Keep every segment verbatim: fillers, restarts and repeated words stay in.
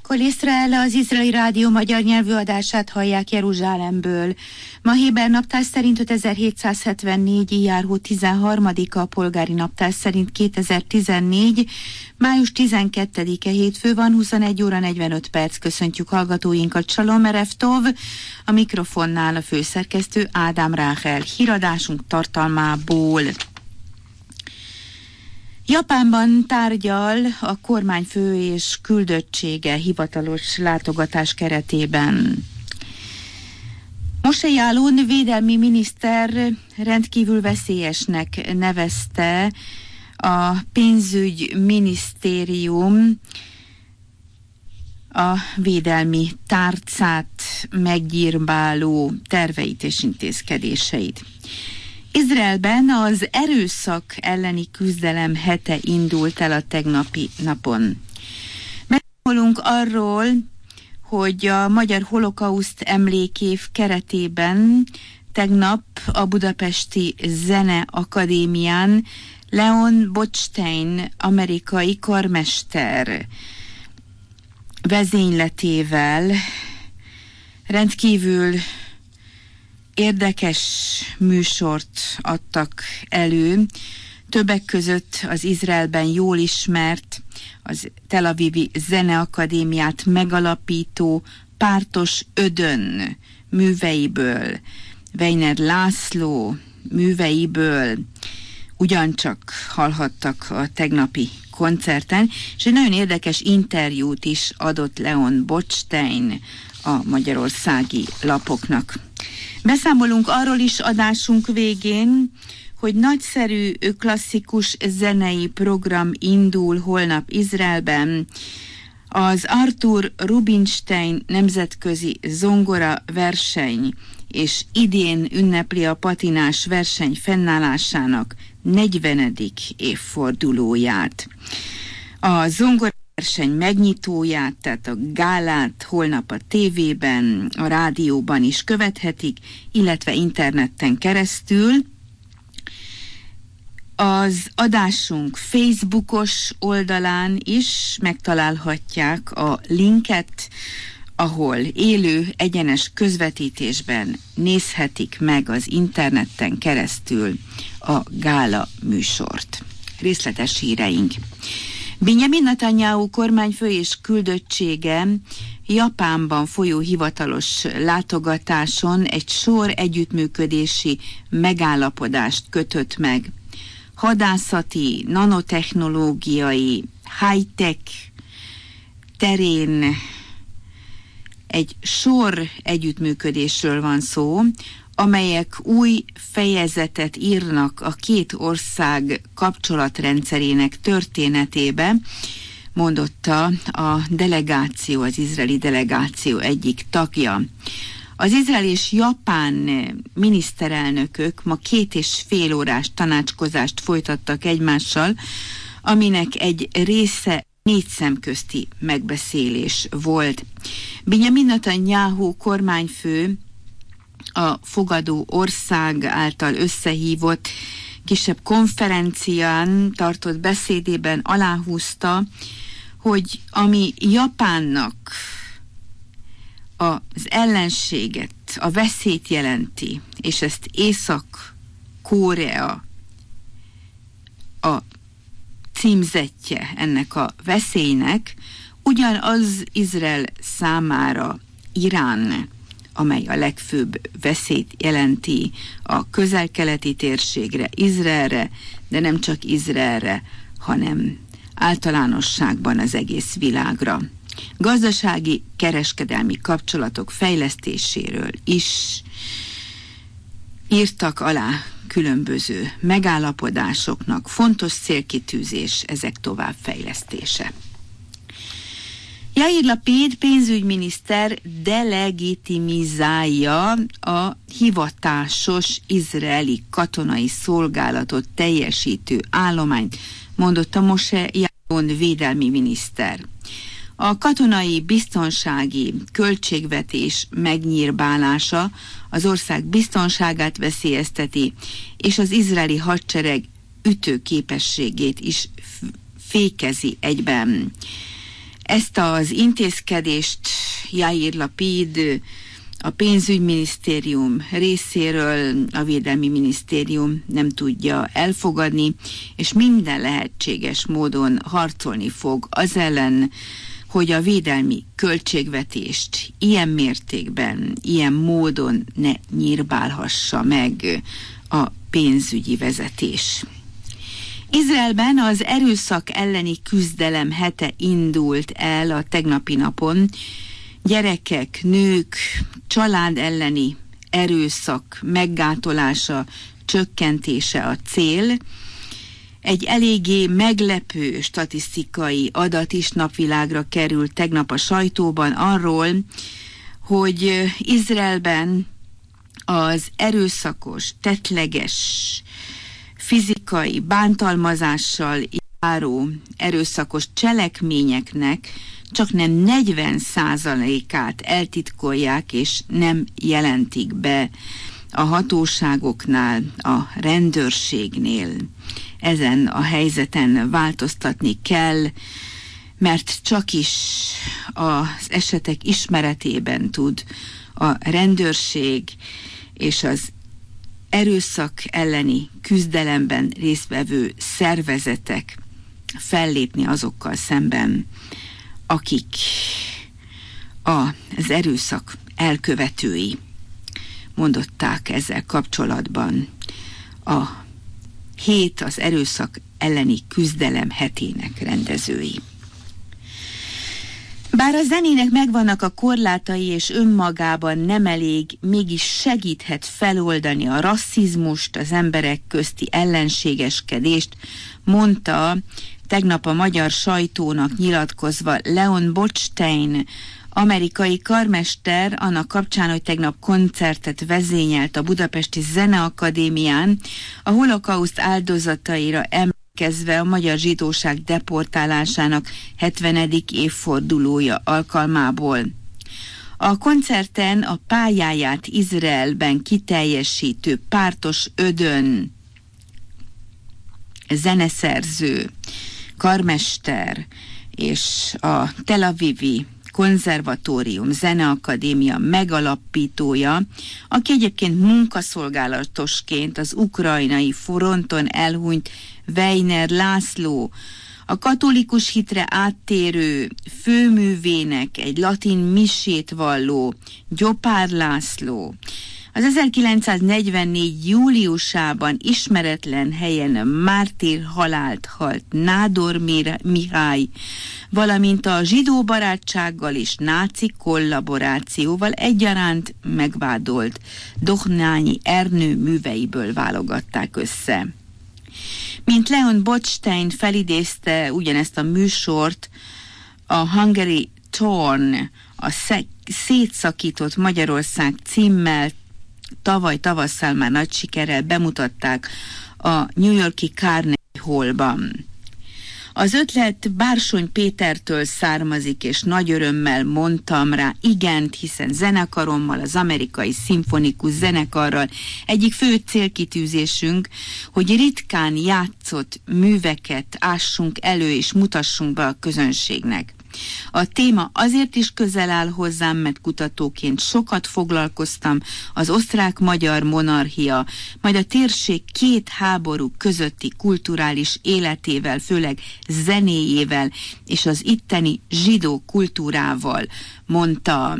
Kol Iszrael, az izraeli rádió magyar nyelvű adását hallják Jeruzsálemből. Ma héber naptár szerint ötezer-hétszázhetvennégy, ijjárhó tizenharmadika, a polgári naptár szerint kétezer-tizennégy, május tizenkettedike hétfő van, huszonegy óra negyvenöt perc. Köszöntjük hallgatóinkat, Shalom erev tov, a mikrofonnál a főszerkesztő Ádám Ráhel. Híradásunk tartalmából: Japánban tárgyal a kormányfő és küldöttsége hivatalos látogatás keretében. Moshe Ya'alon védelmi miniszter rendkívül veszélyesnek nevezte a pénzügyminisztérium a védelmi tárcát megnyírbáló terveit és intézkedéseit. Izraelben az erőszak elleni küzdelem hete indult el a tegnapi napon. Megszólunk arról, hogy a Magyar Holokauszt Emlékév keretében tegnap a Budapesti Zeneakadémián Leon Botstein amerikai karmester vezényletével rendkívül érdekes műsort adtak elő, többek között az Izraelben jól ismert, az Tel Avivi Zeneakadémiát megalapító Pártos Ödön műveiből, Weiner László műveiből ugyancsak hallhattak a tegnapi koncerten, és egy nagyon érdekes interjút is adott Leon Botstein a magyarországi lapoknak. Beszámolunk arról is adásunk végén, hogy nagyszerű klasszikus zenei program indul holnap Izraelben. Az Arthur Rubinstein nemzetközi zongora verseny, és idén ünnepli a patinás verseny fennállásának negyvenedik évfordulóját. A zongora verseny megnyitóját, tehát a gálát holnap a tévében, a rádióban is követhetik, illetve interneten keresztül. Az adásunk Facebookos oldalán is megtalálhatják a linket, ahol élő, egyenes közvetítésben nézhetik meg az interneten keresztül a gála műsort. Részletes híreink. Benjamin Netanyahu kormányfő és küldöttsége Japánban folyó hivatalos látogatáson egy sor együttműködési megállapodást kötött meg. Hadászati, nanotechnológiai, high-tech terén egy sor együttműködésről van szó, amelyek új fejezetet írnak a két ország kapcsolatrendszerének történetébe, mondotta a delegáció, az izraeli delegáció egyik tagja. Az izrael és japán miniszterelnökök ma két és fél órás tanácskozást folytattak egymással, aminek egy része négy szemközti megbeszélés volt. Benjamin Netanyahu kormányfő a fogadó ország által összehívott kisebb konferencián tartott beszédében aláhúzta, hogy ami Japánnak az ellenséget, a veszélyt jelenti, és ezt Észak-Korea a címzetje ennek a veszélynek, ugyanaz Izrael számára Irán, amely a legfőbb veszélyt jelenti a közel-keleti térségre, Izraelre, de nem csak Izraelre, hanem általánosságban az egész világra. Gazdasági, kereskedelmi kapcsolatok fejlesztéséről is írtak alá különböző megállapodásoknak. Fontos célkitűzés ezek továbbfejlesztése. Yair Lapid pénzügyminiszter delegitimizálja a hivatásos izraeli katonai szolgálatot teljesítő állományt, mondotta Moshe Ya'alon védelmi miniszter. A katonai biztonsági költségvetés megnyírbálása az ország biztonságát veszélyezteti, és az izraeli hadsereg ütőképességét is fékezi egyben. Ezt az intézkedést Yair Lapid, a pénzügyminisztérium részéről a Védelmi Minisztérium nem tudja elfogadni, és minden lehetséges módon harcolni fog az ellen, hogy a védelmi költségvetést ilyen mértékben, ilyen módon ne nyírbálhassa meg a pénzügyi vezetés. Izraelben az erőszak elleni küzdelem hete indult el a tegnapi napon. Gyerekek, nők, család elleni erőszak meggátolása, csökkentése a cél. Egy eléggé meglepő statisztikai adat is napvilágra került tegnap a sajtóban arról, hogy Izraelben az erőszakos, tettleges, fizikai bántalmazással járó erőszakos cselekményeknek csak nem negyven százalékát eltitkolják és nem jelentik be a hatóságoknál, a rendőrségnél. Ezen a helyzeten változtatni kell, mert csak is az esetek ismeretében tud a rendőrség és az erőszak elleni küzdelemben résztvevő szervezetek fellépni azokkal szemben, akik az erőszak elkövetői, mondották ezzel kapcsolatban a hét az erőszak elleni küzdelem hetének rendezői. Bár a zenének megvannak a korlátai és önmagában nem elég, mégis segíthet feloldani a rasszizmust, az emberek közti ellenségeskedést, mondta tegnap a magyar sajtónak nyilatkozva Leon Botstein, amerikai karmester, annak kapcsán, hogy tegnap koncertet vezényelt a Budapesti Zeneakadémián a holokauszt áldozataira emlékezve a magyar zsidóság deportálásának hetvenedik évfordulója alkalmából. A koncerten a pályáját Izraelben kiteljesítő Pártos Ödön zeneszerző, karmester és a Tel Avivi Konzervatórium Zeneakadémia megalapítója, aki egyébként munkaszolgálatosként az ukrajnai fronton elhunyt Weiner László, a katolikus hitre áttérő főművének egy latin misét valló Gyopár László, az ezerkilencszáznegyvennégy júliusában ismeretlen helyen mártír halált halt Nádor Mihály, valamint a zsidó barátsággal és náci kollaborációval egyaránt megvádolt Dohnányi Ernő műveiből válogatták össze. Mint Leon Botstein felidézte ugyanezt a műsort, a Hungary Torn, a szétszakított Magyarország címmel tavaly tavasszal már nagy sikerrel bemutatták a New York-i Carnegie Hallban. Az ötlet Bársony Pétertől származik, és nagy örömmel mondtam rá igent, hiszen zenekarommal, az amerikai szimfonikus zenekarral egyik fő célkitűzésünk, hogy ritkán játszott műveket ássunk elő és mutassunk be a közönségnek. A téma azért is közel áll hozzám, mert kutatóként sokat foglalkoztam az osztrák-magyar monarchia, majd a térség két háború közötti kulturális életével, főleg zenéjével és az itteni zsidó kultúrával, mondta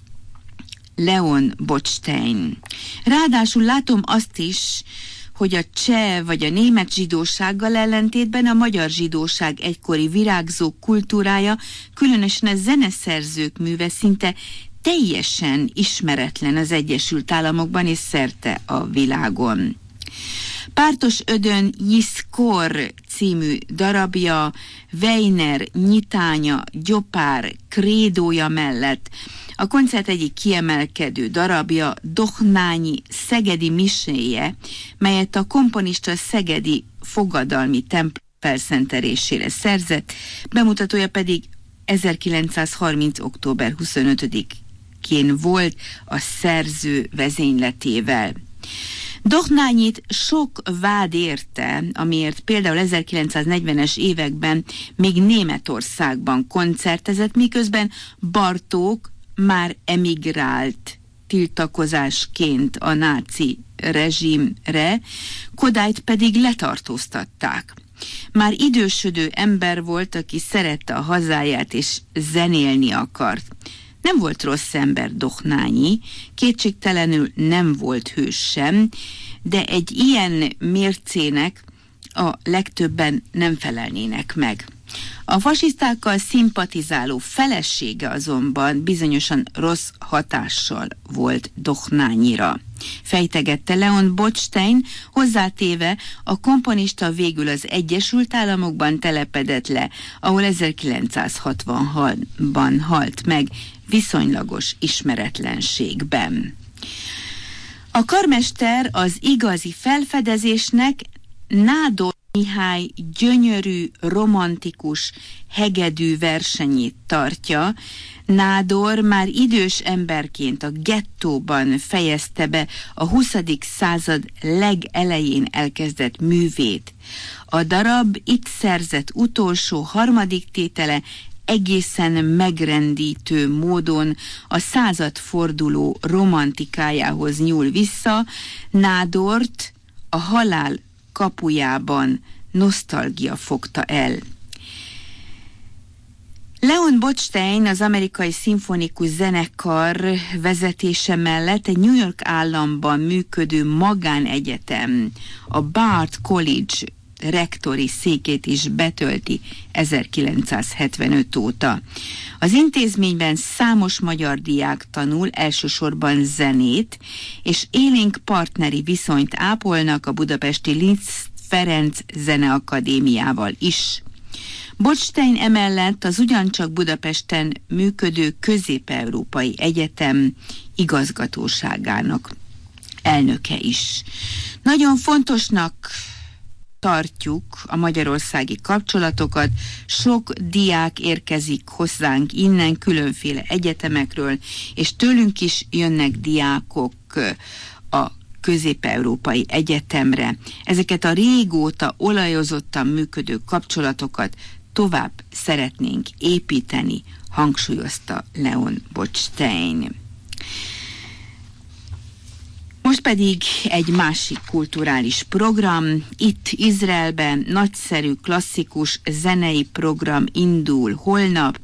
Leon Botstein. Ráadásul látom azt is, hogy a cseh vagy a német zsidósággal ellentétben a magyar zsidóság egykori virágzó kultúrája, különösen a zeneszerzők műve szinte teljesen ismeretlen az Egyesült Államokban és szerte a világon. Pártos Ödön Jiszkor című darabja, Weiner nyitánya, Gyopár krédója mellett a koncert egyik kiemelkedő darabja Dohnányi szegedi miséje, melyet a komponista szegedi fogadalmi templom felszentelésére szerzett, bemutatója pedig ezerkilencszázharminc. október huszonötödikén volt a szerző vezényletével. Dohnányit sok vád érte, amiért például ezerkilencszáznegyvenes években még Németországban koncertezett, miközben Bartók már emigrált tiltakozásként a náci rezsimre, Kodályt pedig letartóztatták. Már idősödő ember volt, aki szerette a hazáját és zenélni akart. Nem volt rossz ember Dohnányi, kétségtelenül nem volt hős sem, de egy ilyen mércének a legtöbben nem felelnének meg. A fasisztákkal szimpatizáló felesége azonban bizonyosan rossz hatással volt Dohnányira. Fejtegette Leon Botstein, hozzátéve, a komponista végül az Egyesült Államokban telepedett le, ahol ezerkilencszázhatvanban halt meg viszonylagos ismeretlenségben. A karmester az igazi felfedezésnek Nádor Mihály gyönyörű, romantikus, hegedű versenyét tartja. Nádor már idős emberként a gettóban fejezte be a huszadik század legelején elkezdett művét. A darab itt szerzett utolsó harmadik tétele egészen megrendítő módon a századforduló romantikájához nyúl vissza. Nádort a halál kapujában nosztalgia fogta el. Leon Botstein az amerikai szimfonikus zenekar vezetése mellett egy New York államban működő magánegyetem, a Bard College rektori székét is betölti ezerkilencszázhetvenöt óta. Az intézményben számos magyar diák tanul, elsősorban zenét, és élénk partneri viszonyt ápolnak a budapesti Liszt Ferenc Zeneakadémiával is. Botstein emellett az ugyancsak Budapesten működő Közép-Európai Egyetem igazgatóságának elnöke is. Nagyon fontosnak tartjuk a magyarországi kapcsolatokat, sok diák érkezik hozzánk innen, különféle egyetemekről, és tőlünk is jönnek diákok a Közép-Európai Egyetemre. Ezeket a régóta olajozottan működő kapcsolatokat tovább szeretnénk építeni, hangsúlyozta Leon Botstein. Most pedig egy másik kulturális program. Itt Izraelben nagyszerű klasszikus zenei program indul holnap.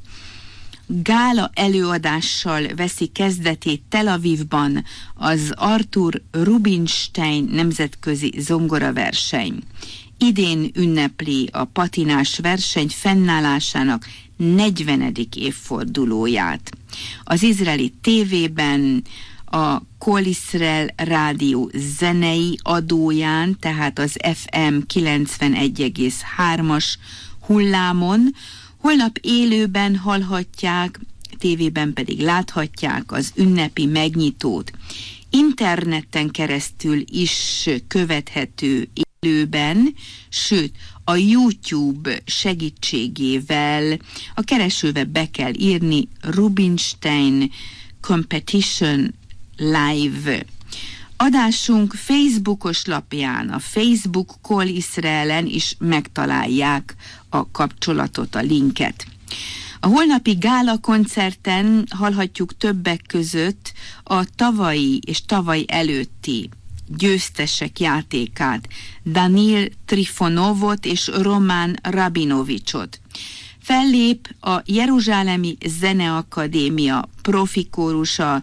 Gála előadással veszi kezdetét Tel Avivban az Arthur Rubinstein nemzetközi zongoraverseny. Idén ünnepli a patinás verseny fennállásának negyvenedik évfordulóját. Az izraeli tévében a Kol Iszrael rádió zenei adóján, tehát az ef em kilencvenegy egész hármas hullámon holnap élőben hallhatják, tévében pedig láthatják az ünnepi megnyitót. Interneten keresztül is követhető élőben, sőt a YouTube segítségével a keresőbe be kell írni Rubinstein Competition Live. Adásunk Facebookos lapján, a Facebook Kol Iszraelen is megtalálják a kapcsolatot, a linket. A holnapi gála koncerten hallhatjuk többek között a tavalyi és tavaly előtti győztesek játékát, Daniil Trifonovot és Roman Rabinovicsot. Fellép a Jeruzsálemi Zeneakadémia profikórusa,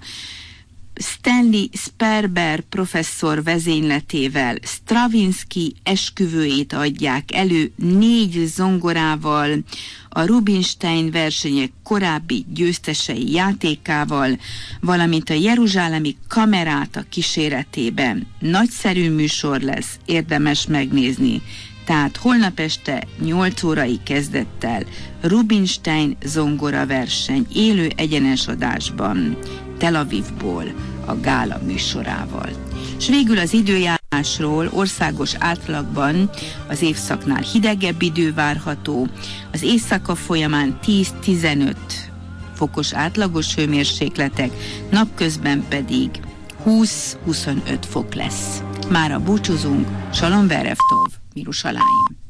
Stanley Sperber professzor vezényletével. Stravinsky esküvőjét adják elő négy zongorával, a Rubinstein versenyek korábbi győztesei játékával, valamint a Jeruzsálemi Kameráta kíséretében. Nagyszerű műsor lesz, érdemes megnézni. Tehát holnap este nyolc órai kezdettel Rubinstein zongora verseny élő egyenes adásban Tel Avivból a gála műsorával. És végül az időjárásról: országos átlagban az évszaknál hidegebb idő várható, az éjszaka folyamán tíz-tizenöt fokos átlagos hőmérsékletek, napközben pedig húsz-huszonöt fok lesz. Mára búcsúzunk, Salom Verevtov, Mirusalaim.